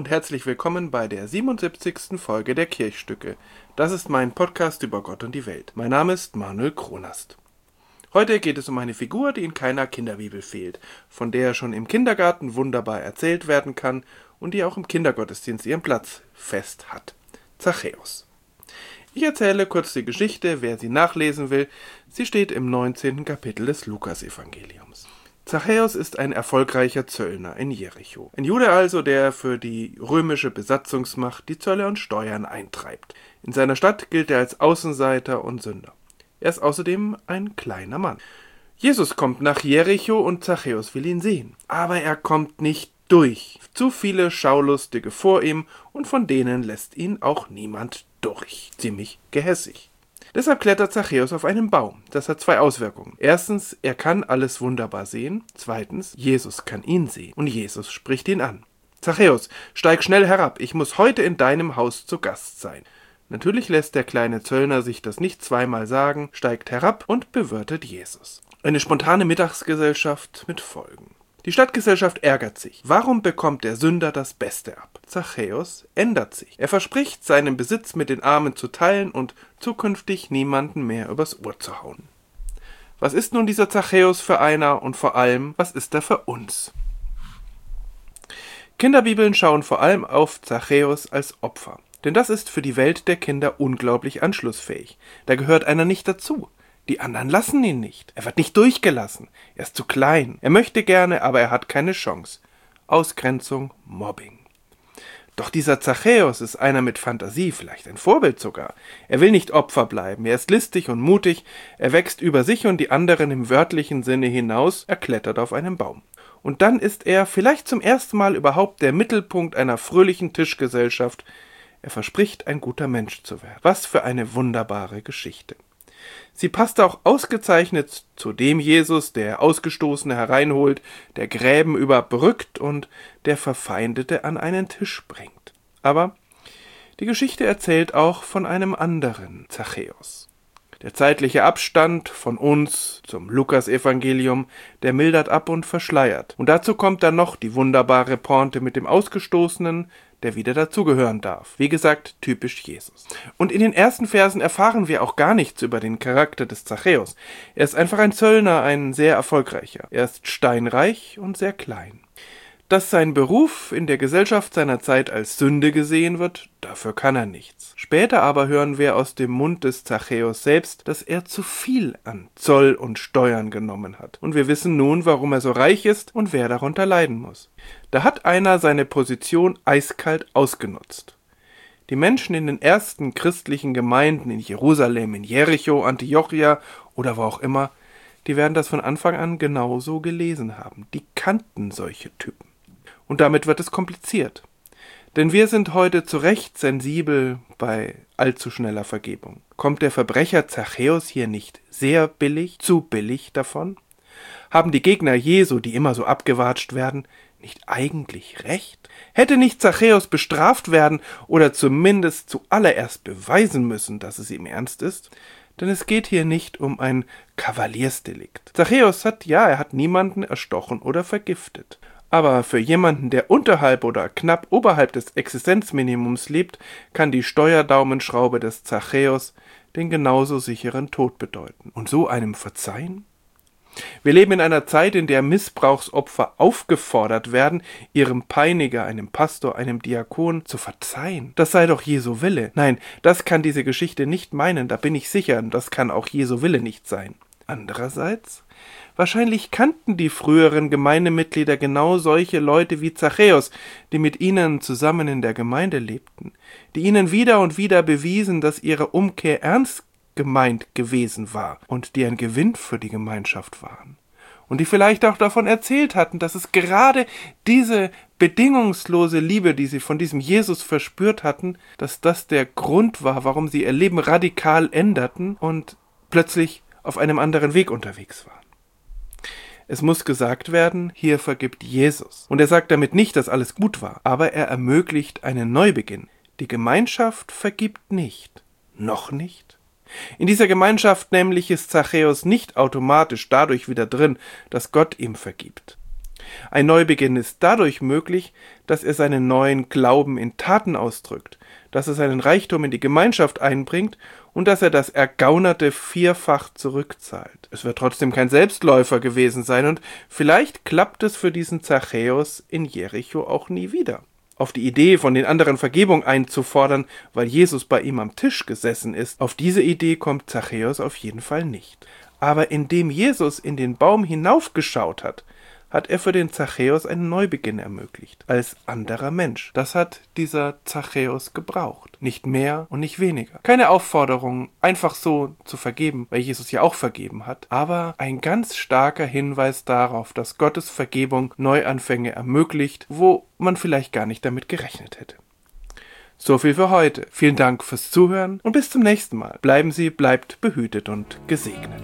und herzlich willkommen bei der 77. Folge der Kirchstücke. Das ist mein Podcast über Gott und die Welt. Mein Name ist Manuel Kronast. Heute geht es um eine Figur, die in keiner Kinderbibel fehlt, von der schon im Kindergarten wunderbar erzählt werden kann und die auch im Kindergottesdienst ihren Platz fest hat. Zachäus. Ich erzähle kurz die Geschichte, wer sie nachlesen will. Sie steht im 19. Kapitel des Lukasevangeliums. Zachäus ist ein erfolgreicher Zöllner in Jericho. Ein Jude also, der für die römische Besatzungsmacht die Zölle und Steuern eintreibt. In seiner Stadt gilt er als Außenseiter und Sünder. Er ist außerdem ein kleiner Mann. Jesus kommt nach Jericho und Zachäus will ihn sehen. Aber er kommt nicht durch. Zu viele Schaulustige vor ihm und von denen lässt ihn auch niemand durch. Ziemlich gehässig. Deshalb klettert Zachäus auf einen Baum. Das hat zwei Auswirkungen. Erstens, er kann alles wunderbar sehen. Zweitens, Jesus kann ihn sehen. Und Jesus spricht ihn an. Zachäus, steig schnell herab. Ich muss heute in deinem Haus zu Gast sein. Natürlich lässt der kleine Zöllner sich das nicht zweimal sagen, steigt herab und bewirtet Jesus. Eine spontane Mittagsgesellschaft mit Folgen. Die Stadtgesellschaft ärgert sich. Warum bekommt der Sünder das Beste ab? Zachäus ändert sich. Er verspricht, seinen Besitz mit den Armen zu teilen und zukünftig niemanden mehr übers Ohr zu hauen. Was ist nun dieser Zachäus für einer und vor allem, was ist er für uns? Kinderbibeln schauen vor allem auf Zachäus als Opfer. Denn das ist für die Welt der Kinder unglaublich anschlussfähig. Da gehört einer nicht dazu. Die anderen lassen ihn nicht. Er wird nicht durchgelassen. Er ist zu klein. Er möchte gerne, aber er hat keine Chance. Ausgrenzung, Mobbing. Doch dieser Zachäus ist einer mit Fantasie, vielleicht ein Vorbild sogar. Er will nicht Opfer bleiben. Er ist listig und mutig. Er wächst über sich und die anderen im wörtlichen Sinne hinaus. Er klettert auf einen Baum. Und dann ist er vielleicht zum ersten Mal überhaupt der Mittelpunkt einer fröhlichen Tischgesellschaft. Er verspricht, ein guter Mensch zu werden. Was für eine wunderbare Geschichte. Sie passt auch ausgezeichnet zu dem Jesus, der Ausgestoßene hereinholt, der Gräben überbrückt und der Verfeindete an einen Tisch bringt. Aber die Geschichte erzählt auch von einem anderen Zachäus. Der zeitliche Abstand von uns zum Lukasevangelium, der mildert ab und verschleiert. Und dazu kommt dann noch die wunderbare Pointe mit dem Ausgestoßenen, der wieder dazugehören darf. Wie gesagt, typisch Jesus. Und in den ersten Versen erfahren wir auch gar nichts über den Charakter des Zachäus. Er ist einfach ein Zöllner, ein sehr erfolgreicher. Er ist steinreich und sehr klein. Dass sein Beruf in der Gesellschaft seiner Zeit als Sünde gesehen wird, dafür kann er nichts. Später aber hören wir aus dem Mund des Zachäus selbst, dass er zu viel an Zoll und Steuern genommen hat. Und wir wissen nun, warum er so reich ist und wer darunter leiden muss. Da hat einer seine Position eiskalt ausgenutzt. Die Menschen in den ersten christlichen Gemeinden in Jerusalem, in Jericho, Antiochia oder wo auch immer, die werden das von Anfang an genauso gelesen haben. Die kannten solche Typen. Und damit wird es kompliziert. Denn wir sind heute zu Recht sensibel bei allzu schneller Vergebung. Kommt der Verbrecher Zachäus hier nicht sehr billig, zu billig davon? Haben die Gegner Jesu, die immer so abgewatscht werden, nicht eigentlich recht? Hätte nicht Zachäus bestraft werden oder zumindest zuallererst beweisen müssen, dass es ihm ernst ist? Denn es geht hier nicht um ein Kavaliersdelikt. Zachäus er hat niemanden erstochen oder vergiftet. Aber für jemanden, der unterhalb oder knapp oberhalb des Existenzminimums lebt, kann die Steuerdaumenschraube des Zachäus den genauso sicheren Tod bedeuten. Und so einem verzeihen? Wir leben in einer Zeit, in der Missbrauchsopfer aufgefordert werden, ihrem Peiniger, einem Pastor, einem Diakon zu verzeihen. Das sei doch Jesu Wille. Nein, das kann diese Geschichte nicht meinen, da bin ich sicher, und das kann auch Jesu Wille nicht sein. Andererseits, wahrscheinlich kannten die früheren Gemeindemitglieder genau solche Leute wie Zachäus, die mit ihnen zusammen in der Gemeinde lebten, die ihnen wieder und wieder bewiesen, dass ihre Umkehr ernst gemeint gewesen war und die ein Gewinn für die Gemeinschaft waren. Und die vielleicht auch davon erzählt hatten, dass es gerade diese bedingungslose Liebe, die sie von diesem Jesus verspürt hatten, dass das der Grund war, warum sie ihr Leben radikal änderten und plötzlich auf einem anderen Weg unterwegs waren. Es muss gesagt werden, hier vergibt Jesus. Und er sagt damit nicht, dass alles gut war, aber er ermöglicht einen Neubeginn. Die Gemeinschaft vergibt nicht. Noch nicht. In dieser Gemeinschaft nämlich ist Zachäus nicht automatisch dadurch wieder drin, dass Gott ihm vergibt. Ein Neubeginn ist dadurch möglich, dass er seinen neuen Glauben in Taten ausdrückt, dass er seinen Reichtum in die Gemeinschaft einbringt und dass er das Ergaunerte vierfach zurückzahlt. Es wird trotzdem kein Selbstläufer gewesen sein und vielleicht klappt es für diesen Zachäus in Jericho auch nie wieder. Auf die Idee, von den anderen Vergebung einzufordern, weil Jesus bei ihm am Tisch gesessen ist, auf diese Idee kommt Zachäus auf jeden Fall nicht. Aber indem Jesus in den Baum hinaufgeschaut hat, hat er für den Zachäus einen Neubeginn ermöglicht, als anderer Mensch. Das hat dieser Zachäus gebraucht. Nicht mehr und nicht weniger. Keine Aufforderung, einfach so zu vergeben, weil Jesus ja auch vergeben hat, aber ein ganz starker Hinweis darauf, dass Gottes Vergebung Neuanfänge ermöglicht, wo man vielleicht gar nicht damit gerechnet hätte. So viel für heute. Vielen Dank fürs Zuhören und bis zum nächsten Mal. Bleibt behütet und gesegnet.